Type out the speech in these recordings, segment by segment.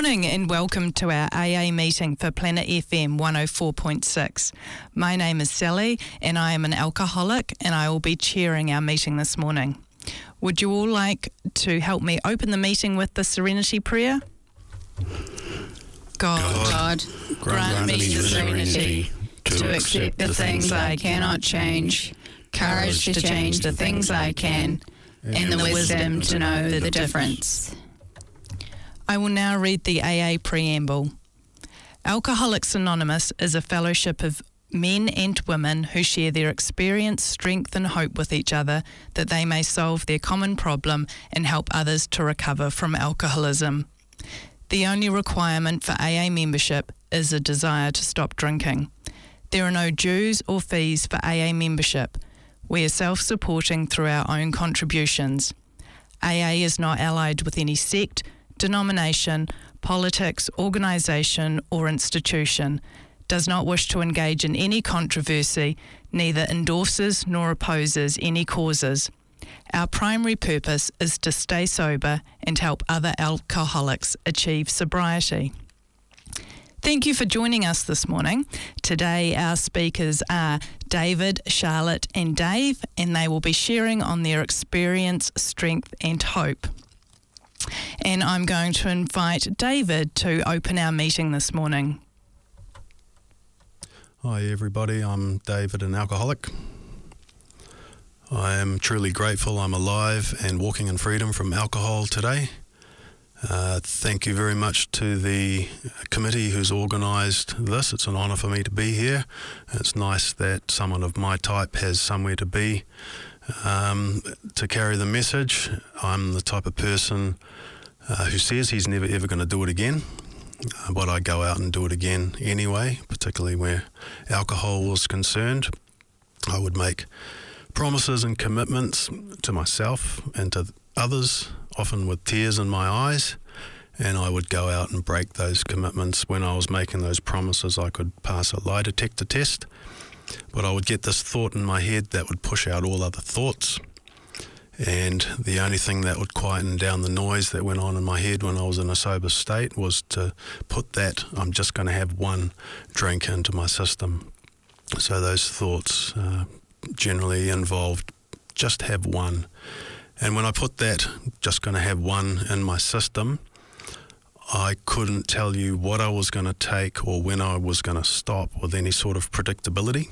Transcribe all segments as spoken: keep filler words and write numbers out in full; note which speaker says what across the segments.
Speaker 1: morning and welcome to our A A meeting for Planet F M one oh four point six. My name is Sally and I am an alcoholic and I will be chairing our meeting this morning. Would you all like to help me open the meeting with the Serenity Prayer? God,
Speaker 2: God,
Speaker 1: grant,
Speaker 2: grant me the serenity to accept the things I cannot change, courage to change the things I can, and the wisdom to know the difference.
Speaker 1: I will now read the A A preamble. Alcoholics Anonymous is a fellowship of men and women who share their experience, strength and hope with each other that they may solve their common problem and help others to recover from alcoholism. The only requirement for A A membership is a desire to stop drinking. There are no dues or fees for A A membership. We are self-supporting through our own contributions. A A is not allied with any sect, denomination, politics, organisation or institution, does not wish to engage in any controversy, neither endorses nor opposes any causes. Our primary purpose is to stay sober and help other alcoholics achieve sobriety. Thank you for joining us this morning. Today our speakers are David, Charlotte and Dave, and they will be sharing on their experience, strength and hope. And I'm going to invite David to open our meeting this morning.
Speaker 3: Hi everybody, I'm David, an alcoholic. I am truly grateful I'm alive and walking in freedom from alcohol today. Uh, thank you very much to the committee who's organised this. It's an honour for me to be here. It's nice that someone of my type has somewhere to be um, to carry the message. I'm the type of person uh, who says he's never ever going to do it again, uh, but I go out and do it again anyway, particularly where alcohol was concerned. I would make promises and commitments to myself and to others, often with tears in my eyes, and I would go out and break those commitments. When I was making those promises, I could pass a lie detector test, but I would get this thought in my head that would push out all other thoughts, and the only thing that would quieten down the noise that went on in my head when I was in a sober state was to put that I'm just going to have one drink into my system. So those thoughts uh, generally involved just have one. And when I put that, just going to have one in my system, I couldn't tell you what I was going to take or when I was going to stop with any sort of predictability.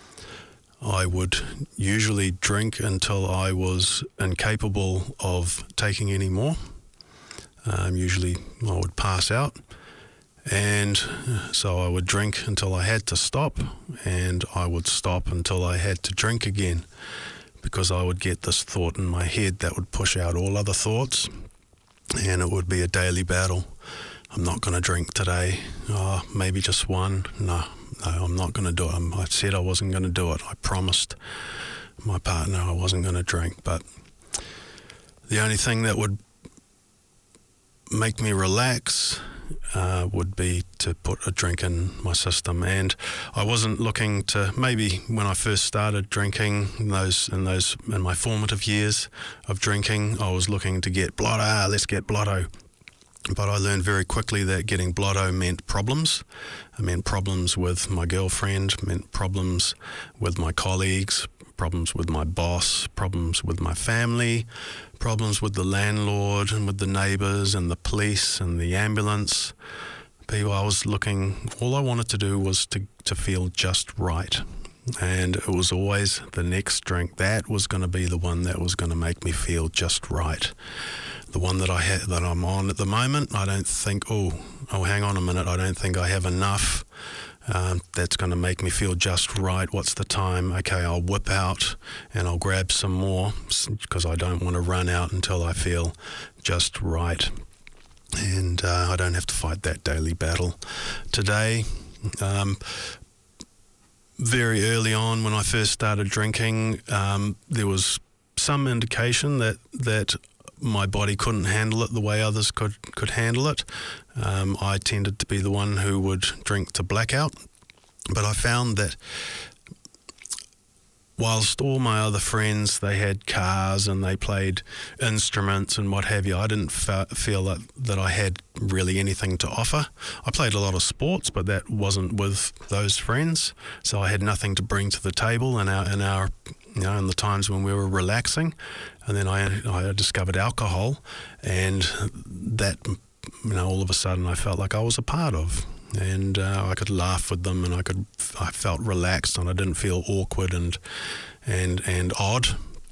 Speaker 3: I would usually drink until I was incapable of taking any more. Um, usually I would pass out. And so I would drink until I had to stop, and I would stop until I had to drink again, because I would get this thought in my head that would push out all other thoughts, and it would be a daily battle. I'm not going to drink today. Oh, maybe just one. No, no, I'm not going to do it. I'm, I said I wasn't going to do it. I promised my partner I wasn't going to drink, but the only thing that would make me relax Uh, would be to put a drink in my system. And I wasn't looking to, maybe when I first started drinking, in those in those in my formative years of drinking, I was looking to get blotto, ah, let's get blotto. But I learned very quickly that getting blotto meant problems. It meant problems with my girlfriend, meant problems with my colleagues, problems with my boss, problems with my family, problems with the landlord and with the neighbours and the police and the ambulance. People, I was looking, all I wanted to do was to, to feel just right. And it was always the next drink. That was going to be the one that was going to make me feel just right. The one that I ha- that I'm on at the moment, I don't think, oh, oh, hang on a minute, I don't think I have enough. Um, that's going to make me feel just right. What's the time? Okay, I'll whip out and I'll grab some more because I don't want to run out until I feel just right. And uh, I don't have to fight that daily battle. Today, um, very early on when I first started drinking, um, there was some indication that that my body couldn't handle it the way others could, could handle it. Um, I tended to be the one who would drink to blackout, but I found that whilst all my other friends, they had cars and they played instruments and what have you, I didn't fe- feel that, that I had really anything to offer. I played a lot of sports, but that wasn't with those friends, so I had nothing to bring to the table in our, in our you know, in the times when we were relaxing. And then I, I discovered alcohol, and that, you know, all of a sudden I felt like I was a part of. And uh, I could laugh with them, and I could. I felt relaxed, and I didn't feel awkward and and and odd.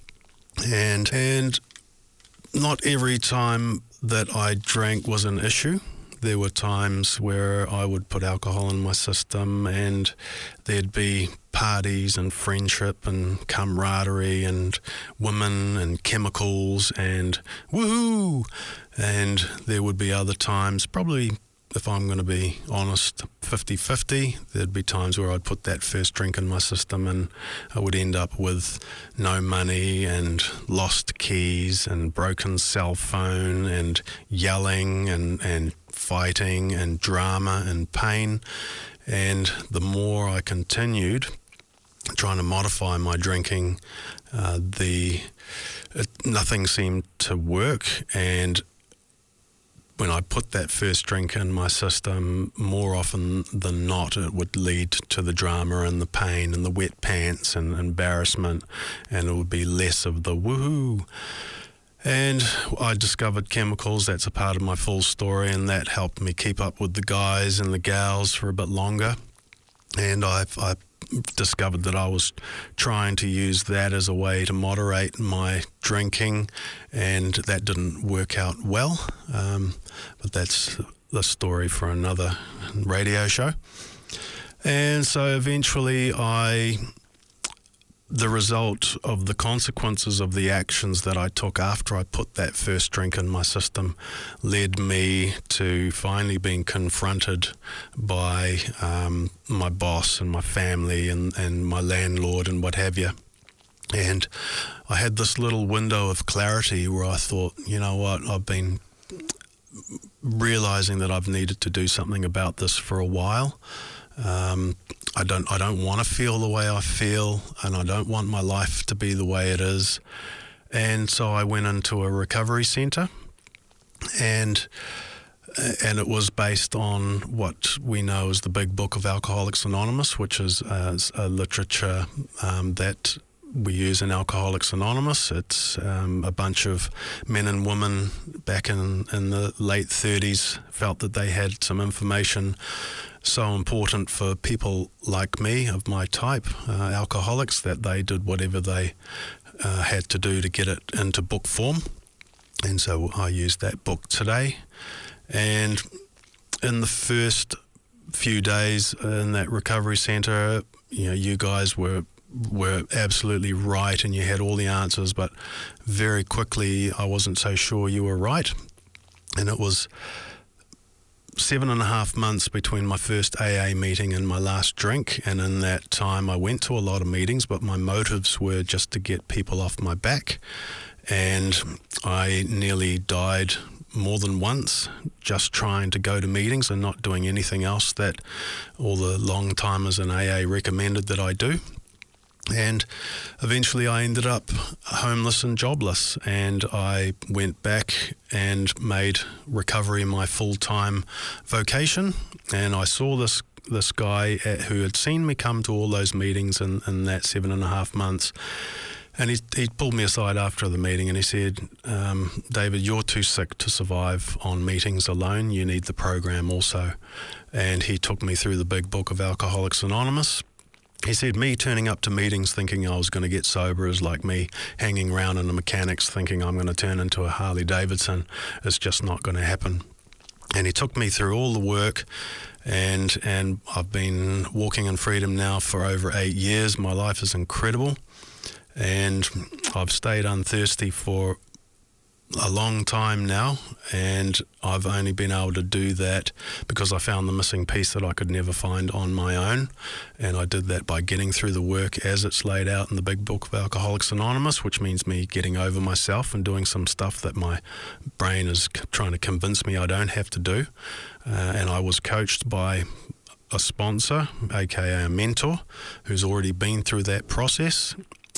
Speaker 3: And and not every time that I drank was an issue. There were times where I would put alcohol in my system, and there'd be parties and friendship and camaraderie and women and chemicals and woohoo. And there would be other times, probably, if I'm going to be honest, fifty-fifty. There'd be times where I'd put that first drink in my system and I would end up with no money and lost keys and broken cell phone and yelling and, and fighting and drama and pain. And the more I continued trying to modify my drinking, uh, the it, nothing seemed to work. And when I put that first drink in my system, more often than not, it would lead to the drama and the pain and the wet pants and embarrassment, and it would be less of the woohoo. And I discovered chemicals. That's a part of my full story, and that helped me keep up with the guys and the gals for a bit longer. And I've, I discovered that I was trying to use that as a way to moderate my drinking, and that didn't work out well. Um, but that's the story for another radio show. And so eventually I... the result of the consequences of the actions that I took after I put that first drink in my system led me to finally being confronted by um, my boss and my family and, and my landlord and what have you. And I had this little window of clarity where I thought, you know what, I've been realizing that I've needed to do something about this for a while. Um, I don't I don't want to feel the way I feel, and I don't want my life to be the way it is. And so I went into a recovery centre, and and it was based on what we know as the Big Book of Alcoholics Anonymous, which is uh, a literature um, that we use in Alcoholics Anonymous. It's um, a bunch of men and women back in, in the late thirties felt that they had some information so important for people like me, of my type, uh, alcoholics, that they did whatever they uh, had to do to get it into book form. And so I used that book today. And in the first few days in that recovery centre, you know, you guys were were absolutely right, and you had all the answers, but very quickly I wasn't so sure you were right. And it was seven and a half months between my first A A meeting and my last drink, and in that time I went to a lot of meetings, but my motives were just to get people off my back, and I nearly died more than once just trying to go to meetings and not doing anything else that all the long timers in A A recommended that I do. And eventually I ended up homeless and jobless, and I went back and made recovery my full-time vocation. And I saw this this guy at, who had seen me come to all those meetings in, in that seven and a half months. And he, he pulled me aside after the meeting and he said, um, David, you're too sick to survive on meetings alone. You need the program also. And he took me through the Big Book of Alcoholics Anonymous. He said me turning up to meetings thinking I was going to get sober is like me hanging around in a mechanics thinking I'm going to turn into a Harley Davidson. It's just not going to happen. And he took me through all the work, and and I've been walking in freedom now for over eight years. My life is incredible, and I've stayed unthirsty for a long time now, and I've only been able to do that because I found the missing piece that I could never find on my own, and I did that by getting through the work as it's laid out in the Big Book of Alcoholics Anonymous, which means me getting over myself and doing some stuff that my brain is c- trying to convince me I don't have to do. Uh, and I was coached by a sponsor, aka a mentor, who's already been through that process.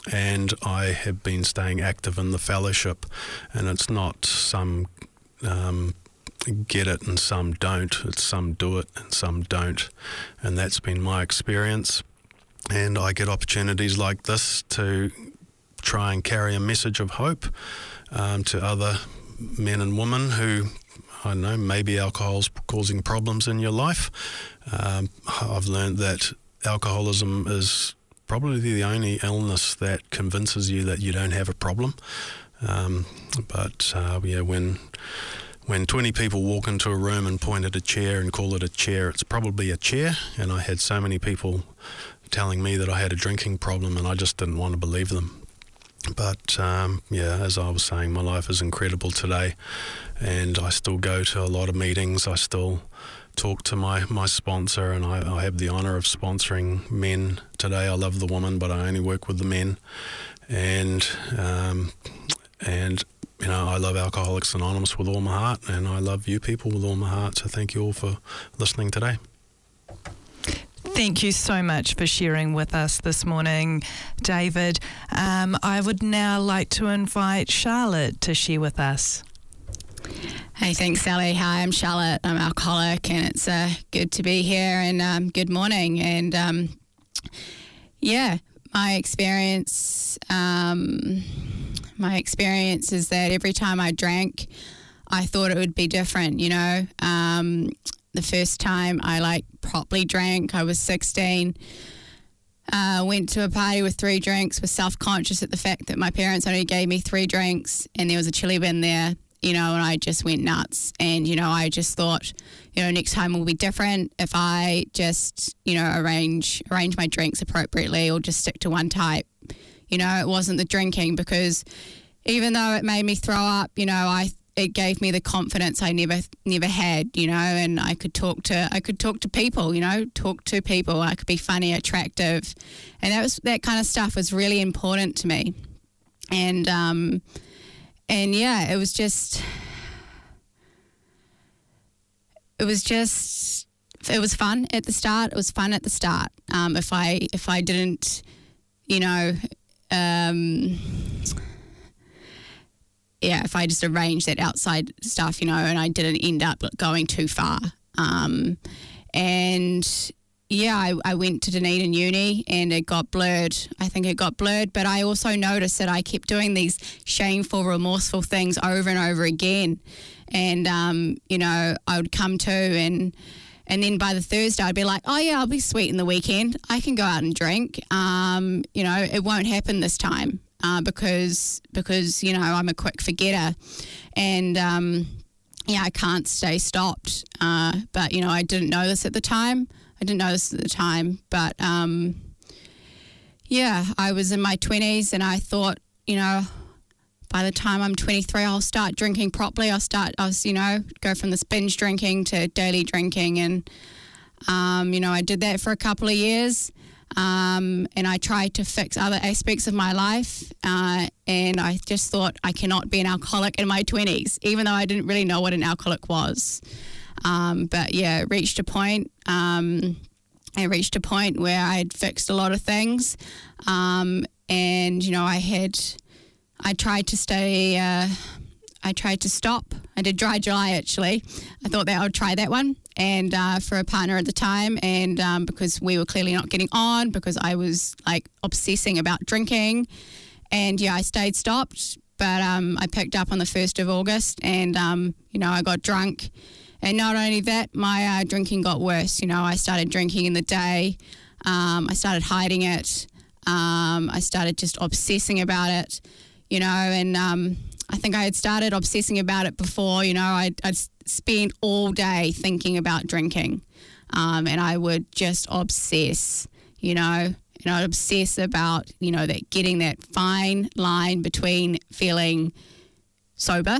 Speaker 3: and I have been staying active in the fellowship, and it's not some um, get it and some don't, it's some do it and some don't, and that's been my experience. And I get opportunities like this to try and carry a message of hope um, to other men and women who, I don't know, maybe alcohol's causing problems in your life. Um, I've learned that alcoholism is probably the only illness that convinces you that you don't have a problem. Um, but uh, yeah, when when twenty people walk into a room and point at a chair and call it a chair, it's probably a chair. And I had so many people telling me that I had a drinking problem, and I just didn't want to believe them. But um, yeah, as I was saying, my life is incredible today, and I still go to a lot of meetings. I still talk to my, my sponsor, and I, I have the honour of sponsoring men today. I love the women, but I only work with the men. And um, and you know, I love Alcoholics Anonymous with all my heart, and I love you people with all my heart. So thank you all for listening today.
Speaker 1: Thank you so much for sharing with us this morning, David. Um, I would now like to invite Charlotte to share with us.
Speaker 2: Hey, thanks, Sally. Hi, I'm Charlotte. I'm alcoholic, and it's uh, good to be here, and um, good morning. And um, yeah, my experience, um, my experience is that every time I drank, I thought it would be different, you know. Um, the first time I like properly drank, I was sixteen. Uh, went to a party with three drinks, was self-conscious at the fact that my parents only gave me three drinks, and there was a chili bin there, you know, and I just went nuts. And, you know, I just thought, you know, next time will be different if I just, you know, arrange arrange my drinks appropriately, or just stick to one type. You know, it wasn't the drinking, because even though it made me throw up, you know, I it gave me the confidence I never never had, you know, and I could talk to I could talk to people, you know, talk to people. I could be funny, attractive, and that was that kind of stuff was really important to me. And um, and yeah, it was just it was just it was fun at the start. It was fun at the start. Um, if I if I didn't, you know. Um, yeah, if I just arranged that outside stuff, you know, and I didn't end up going too far. Um, and yeah, I, I went to Dunedin Uni, and it got blurred. I think it got blurred, but I also noticed that I kept doing these shameful, remorseful things over and over again. And, um, you know, I would come to and... And then by the Thursday, I'd be like, oh, yeah, I'll be sweet in the weekend. I can go out and drink. Um, you know, it won't happen this time uh, because, because, you know, I'm a quick forgetter. And, um, yeah, I can't stay stopped. Uh, but, you know, I didn't know this at the time. I didn't know this at the time. But, um, yeah, I was in my twenties, and I thought, you know, by the time I'm twenty-three, I'll start drinking properly. I'll start, I'll, you know, go from this binge drinking to daily drinking. And, um, you know, I did that for a couple of years. Um, and I tried to fix other aspects of my life. Uh, and I just thought I cannot be an alcoholic in my twenties, even though I didn't really know what an alcoholic was. Um, but yeah, it reached a point, um, I reached a point where I had fixed a lot of things. Um, and, you know, I had... I tried to stay, uh, I tried to stop. I did Dry July, actually. I thought that I would try that one, and uh, for a partner at the time, and um, because we were clearly not getting on, because I was, like, obsessing about drinking. And, yeah, I stayed stopped, but um, I picked up on the first of August, and, um, you know, I got drunk. And not only that, my uh, drinking got worse. You know, I started drinking in the day. Um, I started hiding it. Um, I started just obsessing about it. You know, and um, I think I had started obsessing about it before. You know, I'd, I'd spend all day thinking about drinking, um, and I would just obsess, you know, and I'd obsess about, you know, that getting that fine line between feeling sober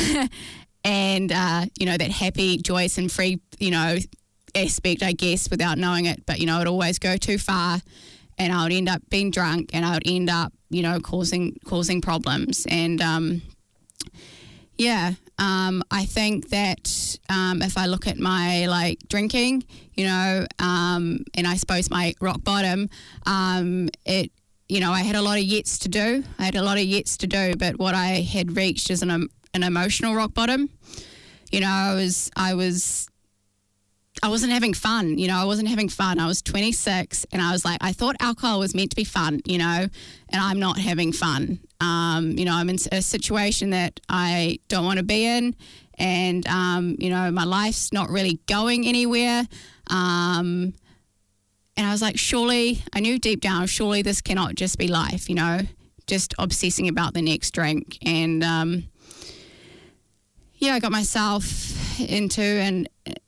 Speaker 2: and, uh, you know, that happy, joyous and free, you know, aspect, I guess, without knowing it. But, you know, I'd always go too far, and I would end up being drunk, and I would end up, you know, causing causing problems. And, um, yeah, um, I think that um, if I look at my, like, drinking, you know, um, and I suppose my rock bottom, um, it you know, I had a lot of yets to do. I had a lot of yets to do, but what I had reached is an, an emotional rock bottom. You know, I was, I was, I wasn't having fun. You know, I wasn't having fun. I was twenty-six, and I was like, I thought alcohol was meant to be fun, you know, and I'm not having fun. Um, you know, I'm in a situation that I don't want to be in, and, um, you know, my life's not really going anywhere. Um, and I was like, surely, I knew deep down, surely this cannot just be life, you know, just obsessing about the next drink. And, um, yeah, I got myself into, and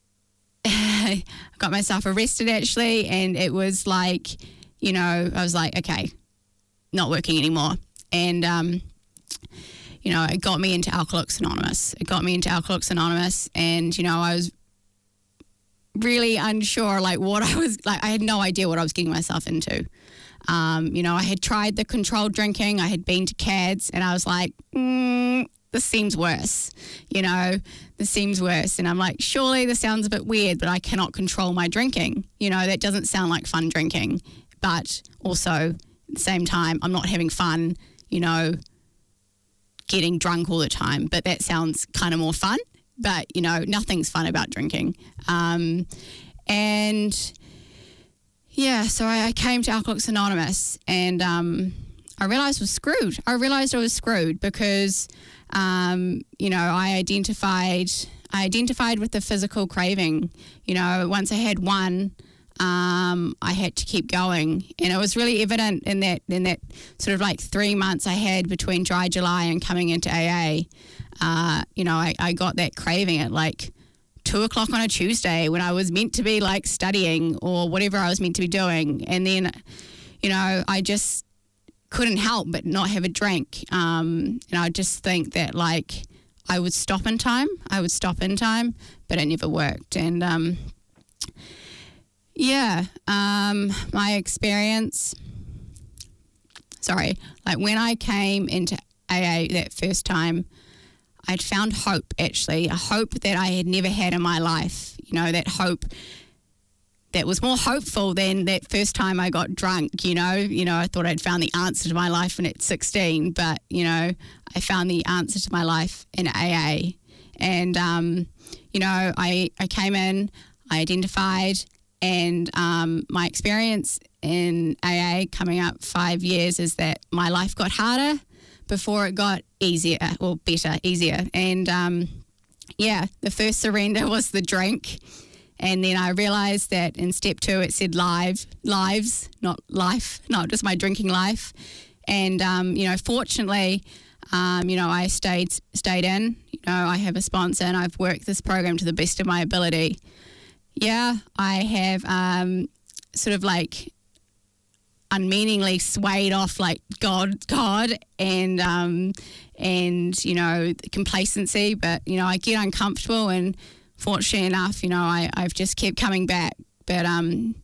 Speaker 2: I got myself arrested actually. And it was like, you know, I was like, okay, not working anymore. And, um, you know, it got me into Alcoholics Anonymous. It got me into Alcoholics Anonymous. And, you know, I was really unsure, like, what I was, like, I had no idea what I was getting myself into. Um, you know, I had tried the controlled drinking. I had been to C A Ds, and I was like, mm, this seems worse. You know, this seems worse. And I'm like, surely this sounds a bit weird, but I cannot control my drinking. You know, that doesn't sound like fun drinking. But also, at the same time, I'm not having fun, you know, getting drunk all the time, but that sounds kind of more fun. But, you know, nothing's fun about drinking. Um, and, yeah, so I, I came to Alcoholics Anonymous, and um, I realised I was screwed. I realised I was screwed because, um, you know, I identified, I identified with the physical craving. You know, once I had one, Um, I had to keep going, and it was really evident in that in that sort of like three months I had between Dry July and coming into A A. Uh, you know, I, I got that craving at like two o'clock on a Tuesday when I was meant to be like studying or whatever I was meant to be doing, and then, you know, I just couldn't help but not have a drink. Um, and I just think that like I would stop in time, I would stop in time, but it never worked. And um, Yeah, um, my experience, sorry, like when I came into A A that first time, I'd found hope, actually, a hope that I had never had in my life, you know, that hope that was more hopeful than that first time I got drunk, you know. You know, I thought I'd found the answer to my life when at sixteen, but, you know, I found the answer to my life in A A. And, um, you know, I, I came in, I identified, and um, my experience in A A coming up five years is that my life got harder before it got easier, or better, easier. And um, yeah, the first surrender was the drink. And then I realised that in step two it said live, lives, not life, not just my drinking life. And, um, you know, fortunately, um, you know, I stayed, stayed in. You know, I have a sponsor and I've worked this program to the best of my ability. Yeah, I have um, sort of like unmeaningly swayed off like God, God, and um, and you know, complacency. But you know, I get uncomfortable, and fortunately enough, you know, I I've just kept coming back. But um,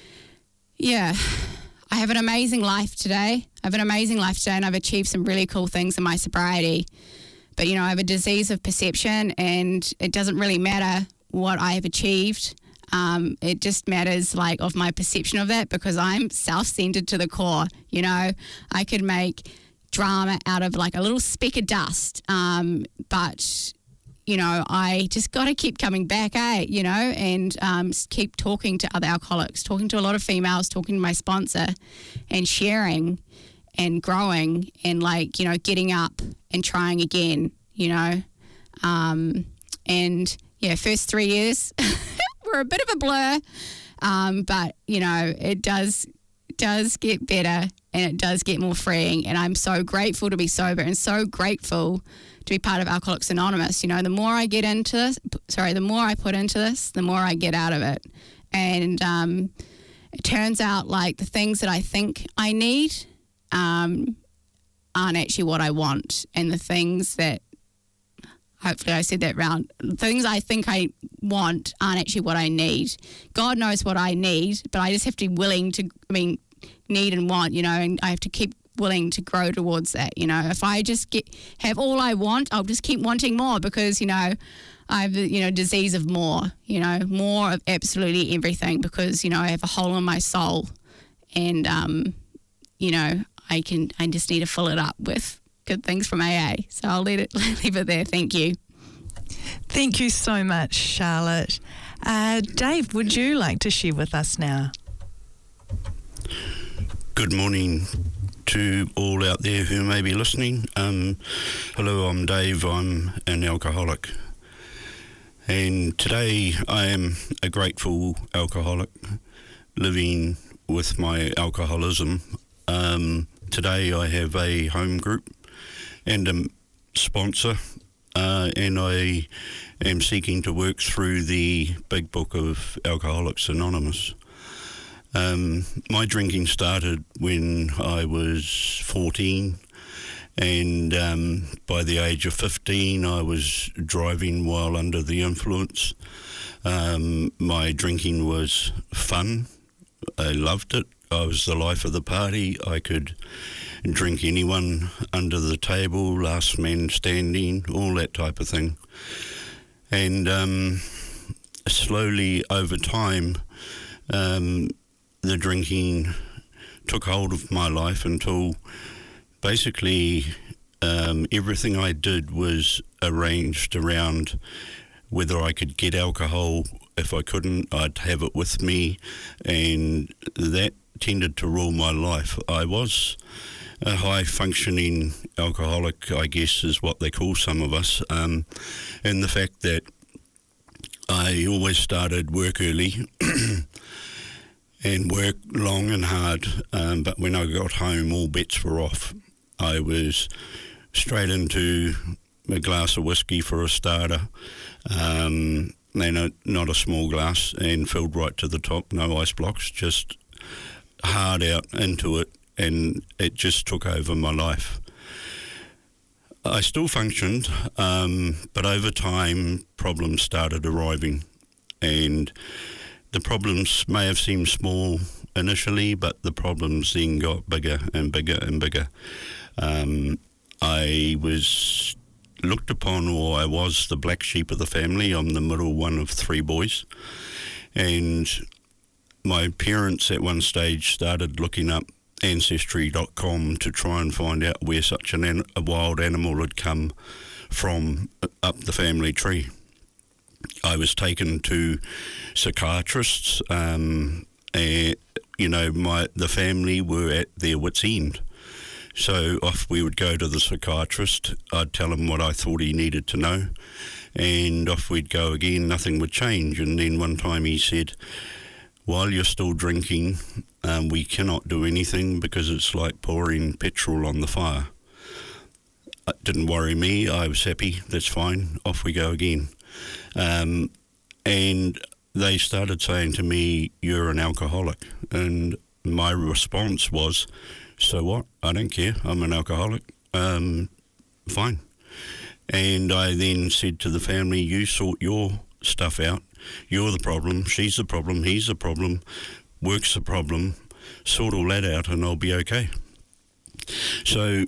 Speaker 2: yeah, I have an amazing life today. I have an amazing life today, and I've achieved some really cool things in my sobriety. But you know, I have a disease of perception, and it doesn't really matter what I have achieved. Um, it just matters like of my perception of that, because I'm self-centered to the core. You know, I could make drama out of like a little speck of dust. Um, but, you know, I just got to keep coming back, eh, you know, and um, keep talking to other alcoholics, talking to a lot of females, talking to my sponsor, and sharing and growing and like, you know, getting up and trying again, you know. Um, and yeah, first three years were a bit of a blur, um, but you know, it does does get better, and it does get more freeing, and I'm so grateful to be sober, and so grateful to be part of Alcoholics Anonymous. You know, the more I get into this, sorry, the more I put into this, the more I get out of it. And um, it turns out like the things that I think I need um, aren't actually what I want, and the things that, hopefully I said that round, things I think I want aren't actually what I need. God knows what I need, but I just have to be willing to, I mean, need and want, you know, and I have to keep willing to grow towards that, you know. If I just get have all I want, I'll just keep wanting more, because, you know, I have the, you know, disease of more, you know, more of absolutely everything, because, you know, I have a hole in my soul, and, um, you know, I can I just need to fill it up with good things from A A. So I'll let it leave it there. Thank you.
Speaker 1: Thank you so much, Charlotte. Uh, Dave, would you like to share with us now?
Speaker 4: Good morning to all out there who may be listening. Um, hello, I'm Dave. I'm an alcoholic. And today I am a grateful alcoholic living with my alcoholism. Um, today I have a home group and a sponsor, uh, and I am seeking to work through the big book of Alcoholics Anonymous. Um, my drinking started when I was fourteen, and um, by the age of fifteen I was driving while under the influence. Um, my drinking was fun. I loved it. I was the life of the party. I could drink anyone under the table, last man standing, all that type of thing. And um, slowly over time, um, the drinking took hold of my life until basically um, everything I did was arranged around whether I could get alcohol. If I couldn't, I'd have it with me, and that tended to rule my life. I was a high-functioning alcoholic, I guess is what they call some of us, um, and the fact that I always started work early and work long and hard, um, but when I got home, all bets were off. I was straight into a glass of whiskey for a starter, um, and a, not a small glass, and filled right to the top, no ice blocks, just hard out into it, and it just took over my life. I still functioned, um, but over time, problems started arriving, and the problems may have seemed small initially, but the problems then got bigger and bigger and bigger. Um, I was looked upon, or I was the black sheep of the family. I'm the middle one of three boys. And my parents at one stage started looking up ancestry dot com to try and find out where such an an, a wild animal had come from up the family tree. I was taken to psychiatrists, um, and, you know, my the family were at their wits' end. So off we would go to the psychiatrist. I'd tell him what I thought he needed to know, and off we'd go again. Nothing would change. And then one time he said, while you're still drinking, um, we cannot do anything because it's like pouring petrol on the fire. It didn't worry me. I was happy. That's fine. Off we go again. Um, and they started saying to me, you're an alcoholic. And my response was, so what? I don't care. I'm an alcoholic. Um, fine. And I then said to the family, you sort your stuff out. You're the problem. She's the problem. He's the problem. Work's the problem. Sort all that out and I'll be okay. So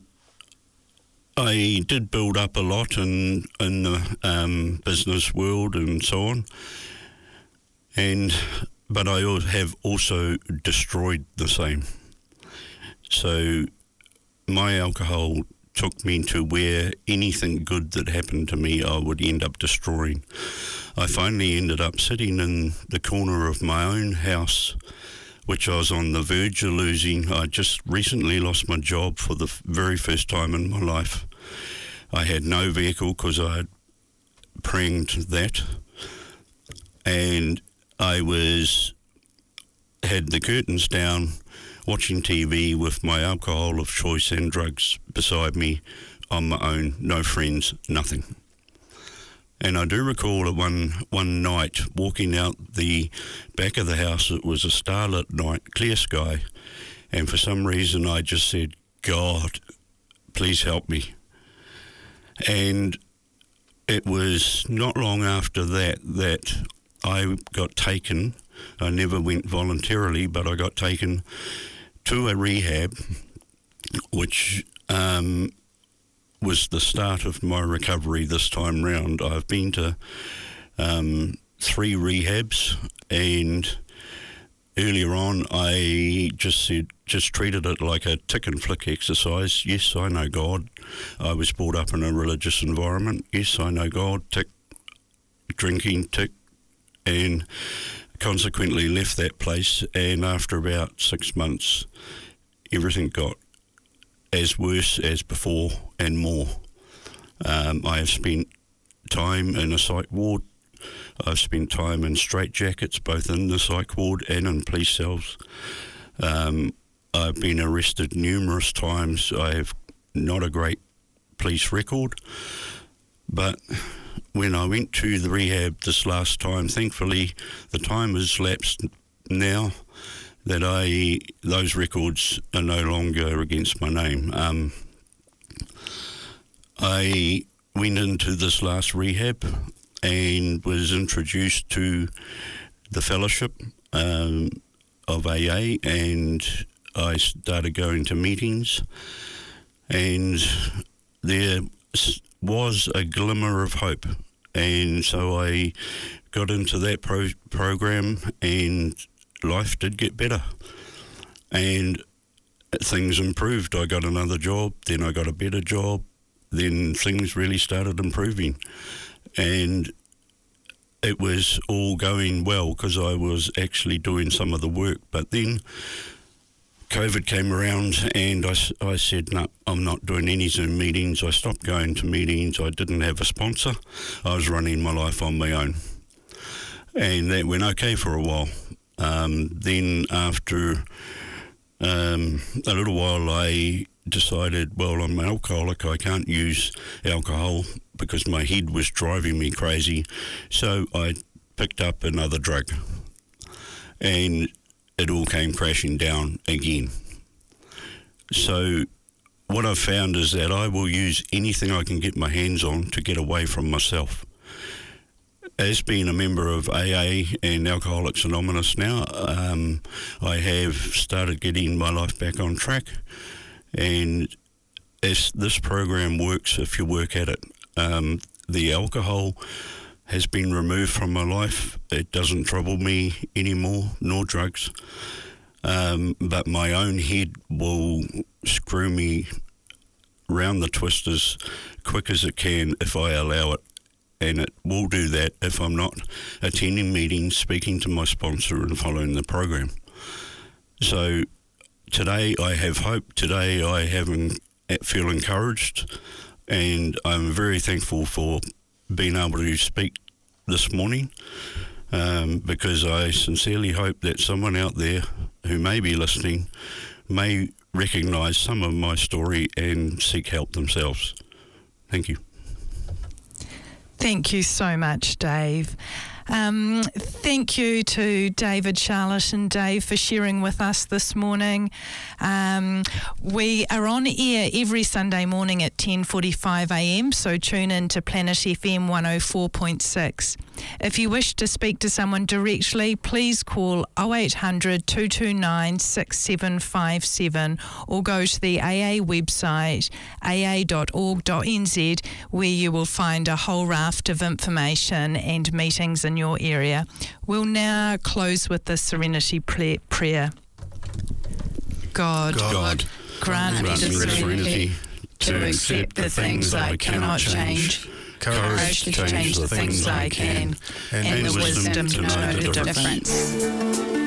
Speaker 4: I did build up a lot in, in the um, business world and so on. And but I have also destroyed the same. So my alcohol took me to where anything good that happened to me I would end up destroying. I finally ended up sitting in the corner of my own house, which I was on the verge of losing. I just recently lost my job for the very first time in my life. I had no vehicle because I had pranged that, and I was had the curtains down, watching T V with my alcohol of choice and drugs beside me on my own, no friends, nothing. And I do recall at one one night walking out the back of the house. It was a starlit night, clear sky, and for some reason I just said, God, please help me. And it was not long after that that I got taken. I never went voluntarily, but I got taken to a rehab, which um, was the start of my recovery this time round. I've been to um, three rehabs, and earlier on, I just said, just treated it like a tick and flick exercise. Yes, I know God. I was brought up in a religious environment. Yes, I know God. Tick. Drinking, tick. And consequently left that place. And after about six months, everything got as worse as before and more. Um, I have spent time in a psych ward. I've spent time in straitjackets, both in the psych ward and in police cells. Um, I've been arrested numerous times. I have not a great police record. But when I went to the rehab this last time, thankfully the time has lapsed now that I those records are no longer against my name. Um, I went into this last rehab and was introduced to the fellowship um, of A A, and I started going to meetings, and there was a glimmer of hope, and so I got into that pro- program, and life did get better, and things improved. I got another job, then I got a better job, then things really started improving. And it was all going well because I was actually doing some of the work. But then COVID came around and I, I said, no, I'm not doing any Zoom meetings. I stopped going to meetings. I didn't have a sponsor. I was running my life on my own. And that went okay for a while. Um, then after um, a little while, I decided, well, I'm an alcoholic. I can't use alcohol because my head was driving me crazy. So I picked up another drug and it all came crashing down again. So what I've found is that I will use anything I can get my hands on to get away from myself. As being a member of A A and Alcoholics Anonymous now, um, I have started getting my life back on track. And as this program works, if you work at it, um, the alcohol has been removed from my life. It doesn't trouble me anymore, nor drugs. Um, but my own head will screw me round the twist as quick as it can if I allow it. And it will do that if I'm not attending meetings, speaking to my sponsor and following the program. So today I have hope. Today I have feel encouraged, and I'm very thankful for being able to speak this morning um, because I sincerely hope that someone out there who may be listening may recognise some of my story and seek help themselves. Thank you.
Speaker 1: Thank you so much, Dave. Um, thank you to David, Charlotte and Dave for sharing with us this morning. Um, we are on air every Sunday morning at ten forty-five a m, so tune in to Planet F M one oh four point six. If you wish to speak to someone directly, please call oh eight hundred, two two nine, six seven five seven or go to the A A website a a dot org dot n z, where you will find a whole raft of information and meetings in your area. We'll now close with the Serenity prayer. God,
Speaker 3: God,
Speaker 1: grant me the serenity to accept the things I cannot change, courage to change the things I can, and the wisdom to know the difference.